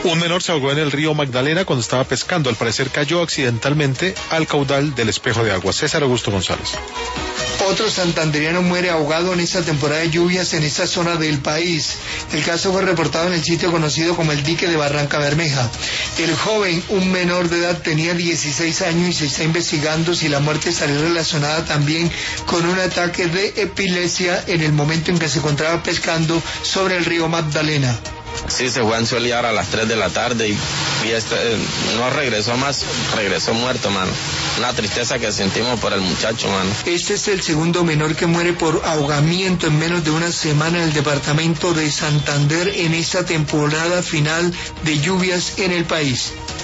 Un menor se ahogó en el río Magdalena cuando estaba pescando. Al parecer cayó accidentalmente al caudal del espejo de agua. César Augusto González. Otro santandereano muere ahogado en esta temporada de lluvias en esta zona del país. El caso fue reportado en el sitio conocido como el dique de Barranca Bermeja. El joven, un menor de edad, tenía 16 años y se está investigando si la muerte estaría relacionada también con un ataque de epilepsia en el momento en que se encontraba pescando sobre el río Magdalena. Sí, se fue a ensolear a las 3 de la tarde y no regresó más, regresó muerto, mano. Una tristeza que sentimos por el muchacho, mano. Este es el segundo menor que muere por ahogamiento en menos de una semana en el departamento de Santander en esta temporada final de lluvias en el país.